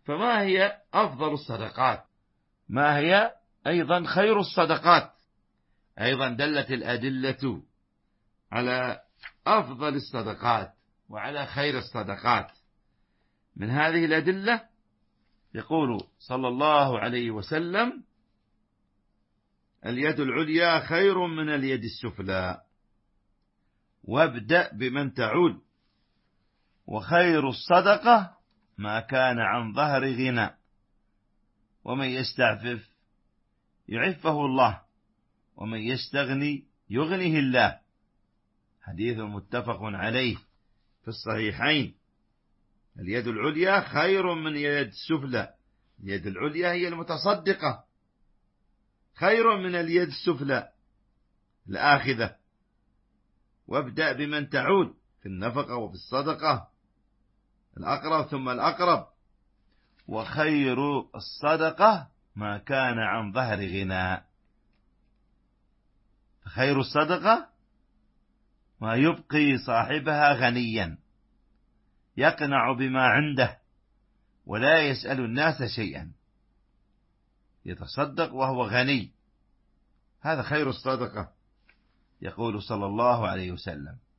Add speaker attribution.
Speaker 1: فما هي أفضل الصدقات؟ ما هي أيضا خير الصدقات؟ أيضا دلت الأدلة على أفضل الصدقات وعلى خير الصدقات. من هذه الأدلة يقول صلى الله عليه وسلم: اليد العليا خير من اليد السفلى، وابدأ بمن تعول، وخير الصدقة ما كان عن ظهر غنى، ومن يستعفف يعفه الله، ومن يستغني يغنيه الله. حديث متفق عليه في الصحيحين. اليد العليا خير من اليد السفلى. اليد العليا هي المتصدقة، خير من اليد السفلى الآخذة. وابدأ بمن تعود في النفقة وفي الصدقة، الأقرب ثم الأقرب. وخير الصدقة ما كان عن ظهر غنى. خير الصدقة ما يبقي صاحبها غنيا يقنع بما عنده ولا يسأل الناس شيئا، يتصدق وهو غني. هذا خير الصدقة، يقول صلى الله عليه وسلم.